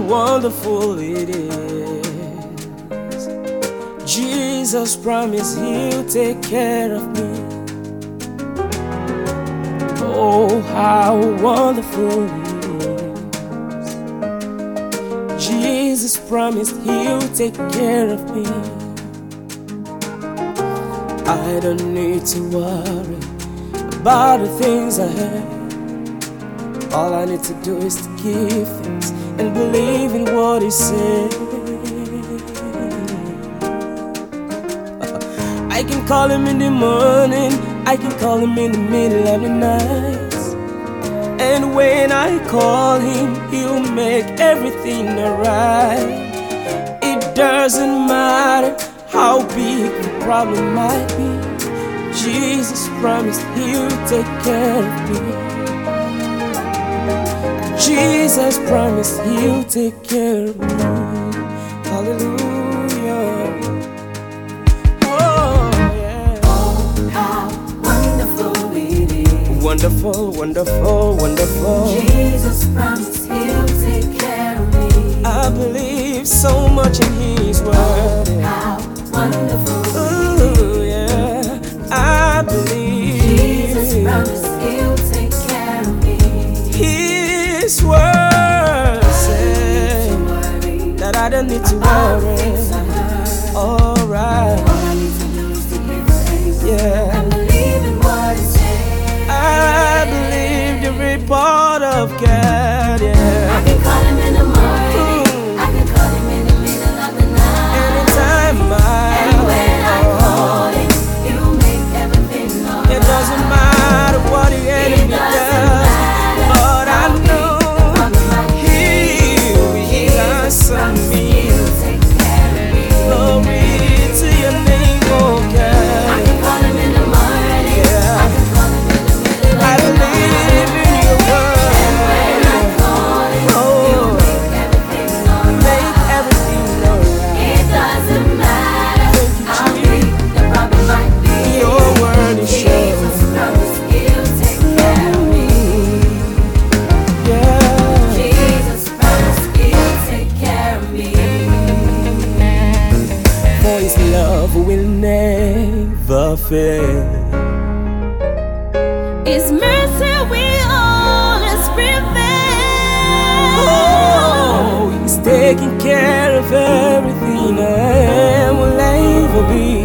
wonderful it is. Jesus promised He'll take care of me. Oh, how wonderful it is. Jesus promised He'll take care of me. I don't need to worry about the things ahead. All I need to do is to give thanks and believe in what He said. I can call Him in the morning, I can call Him in the middle of the night, and when I call Him, He'll make everything alright. It doesn't matter how big the problem might be, Jesus promised He'll take care of me. Jesus promised He'll take care of me. Hallelujah. Oh, yeah. Oh, how wonderful it is. Wonderful, wonderful, wonderful. Jesus promised He'll take care of me. I believe so much in His word. Oh, how wonderful Ooh, yeah. I believe Jesus promised He'll take care of me. His word said that I don't need to worry. Alright. All I need to do is to give thanks. Yeah. And believe in what He said. I believe the report of God. Yeah. I can call Him in the morning. I can call Him in the middle of the night. Anytime And when I call Him, He'll make everything alright. It doesn't matter what the enemy does, but I know He will answer me. Glory to Your name, oh I God. can call Him in the morning. Yeah. I can call Him in the middle I of the night. believe in Your word. And when I call Him, He'll make everything Make alright. everything alright. It doesn't matter how big the problem might be. Your word is sure. Jesus promised He'll take care of me. Yeah. Jesus promised He'll take care of me. For His love will never fail. His mercy will always prevail. Oh, He's taking care of everything I am will ever be.